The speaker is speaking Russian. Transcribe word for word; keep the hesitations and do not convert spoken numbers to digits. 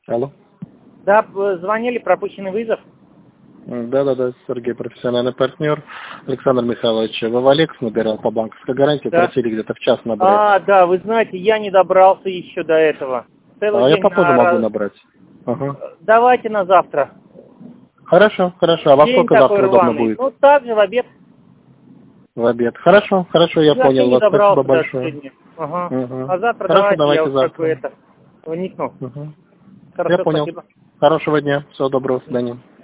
Алло. Да, п- звонили, пропущенный вызов. Да-да-да, Сергей, профессиональный партнер. Александр Михайлович, вы в Алекс набирал по банковской гарантии, Да. просили где-то в час набрать. А, да, вы знаете, я не добрался еще до этого. Целый А я день попозже на... могу раз- набрать. Ага. Давайте на завтра. Хорошо, хорошо. А во День сколько такой завтра удобно рваный. будет? Ну, так же в обед. В обед. Хорошо, хорошо, я Я понял вообще не вас. Спасибо добрался даже большое. сегодня. Ага. Угу. А завтра Хорошо, давайте, я давайте вот как бы завтра. это вникну. Угу. Я Хорошо, понял. спасибо. Хорошего дня. Всего доброго. До свидания.